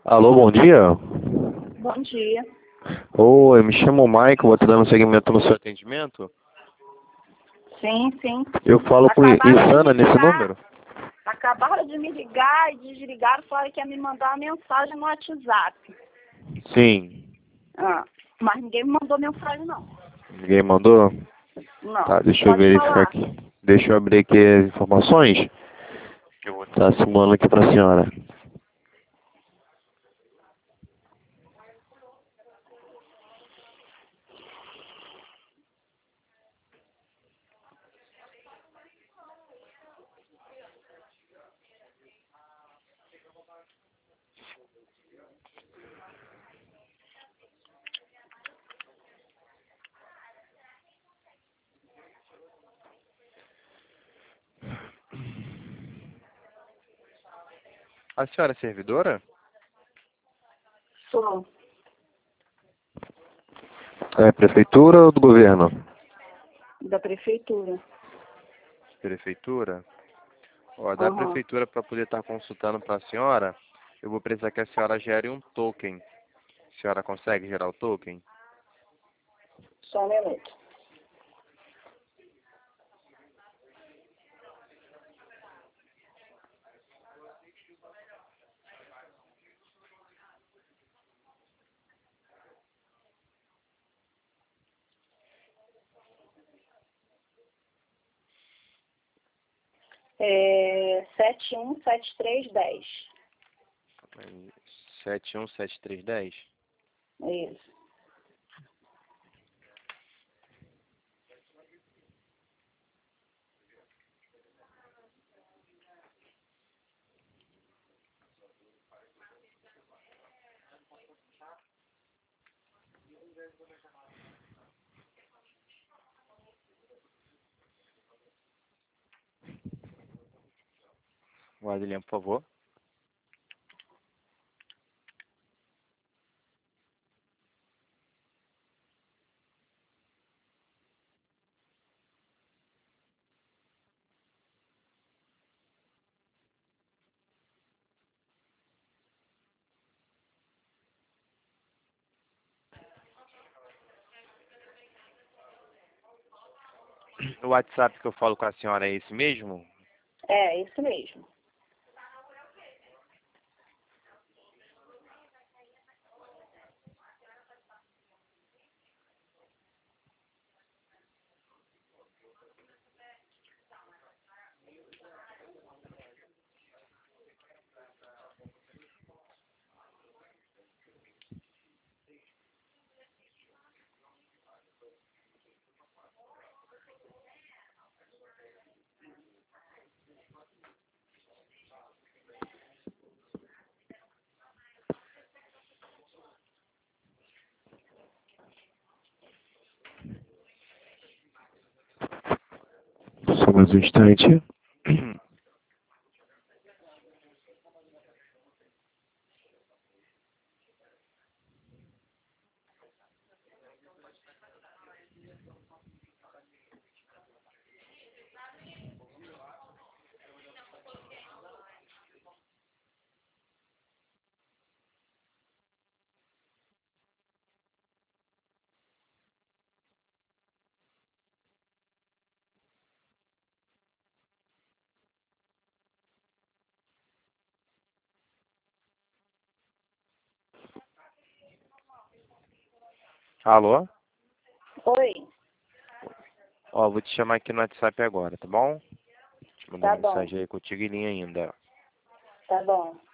Alô, bom dia. Bom dia. Oi, me chamo Michael, vou te dando seguimento no seu atendimento. Sim, sim. Eu falo com Isana nesse número? Acabaram de me ligar e desligaram, falaram que ia me mandar uma mensagem no WhatsApp. Sim. Mas ninguém me mandou mensagem, não. Ninguém mandou? Não. Tá, deixa eu Pode verificar falar. aqui. Deixa eu abrir aqui as informações que eu vou estar simulando aqui pra senhora. A senhora é servidora? Sou É prefeitura ou do governo? da prefeitura. Prefeitura? Ó, da Aham. prefeitura, para poder estar consultando para a senhora, eu vou precisar que a senhora gere um token. A senhora consegue gerar o token? Só um minuto. É 717310. 717310? Isso. Guarda, por favor. O WhatsApp que eu falo com a senhora é esse mesmo? É, isso mesmo. Só mais um instante. Alô? Oi. Ó, vou te chamar aqui no WhatsApp agora, tá bom? Te mandar Tá bom. mensagem aí contigo em linha ainda. Tá bom.